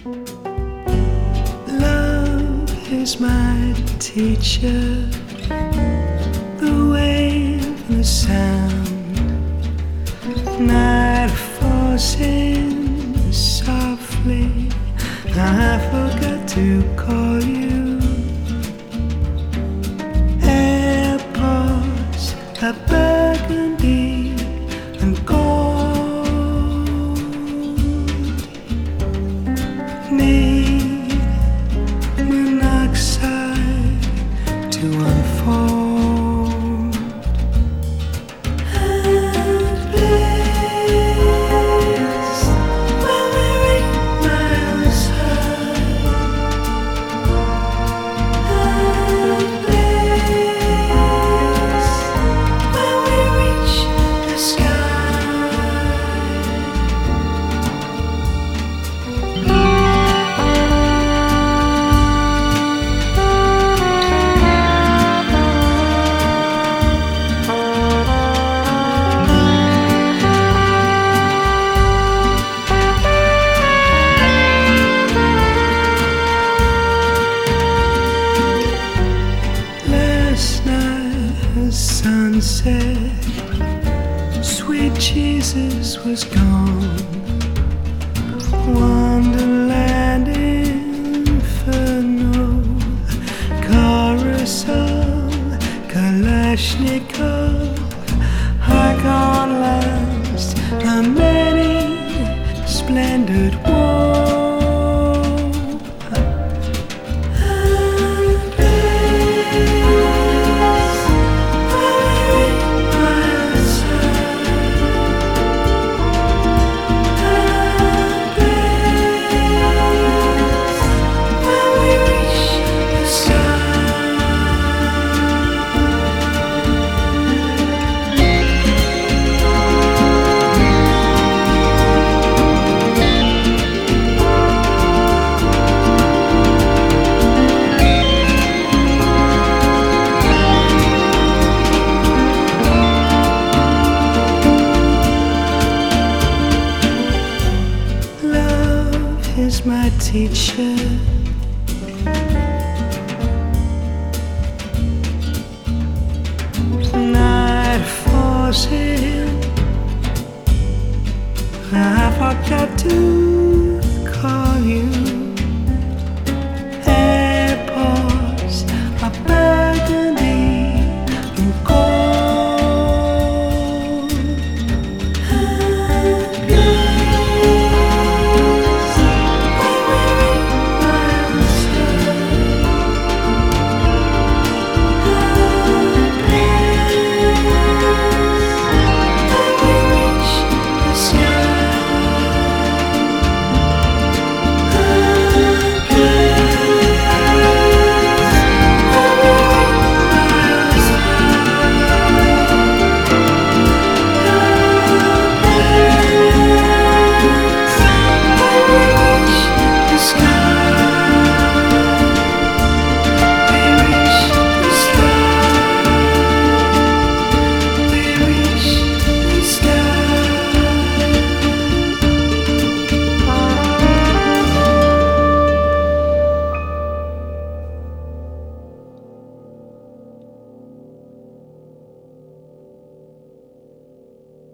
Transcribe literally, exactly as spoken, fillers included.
Love is my teacher, the wave and the sound. Night falls in softly, I forgot to call you. Airports are burgundy and gold. Need monoxide to unfold. And place where we're eight miles high. And place where we reach the sky. Last night the sunset, sweet Jesus was gone. Wonderland inferno, carousel, Kalashnikov. I can't last a many splendid war. Is my teacher. Night falls in, I forgot to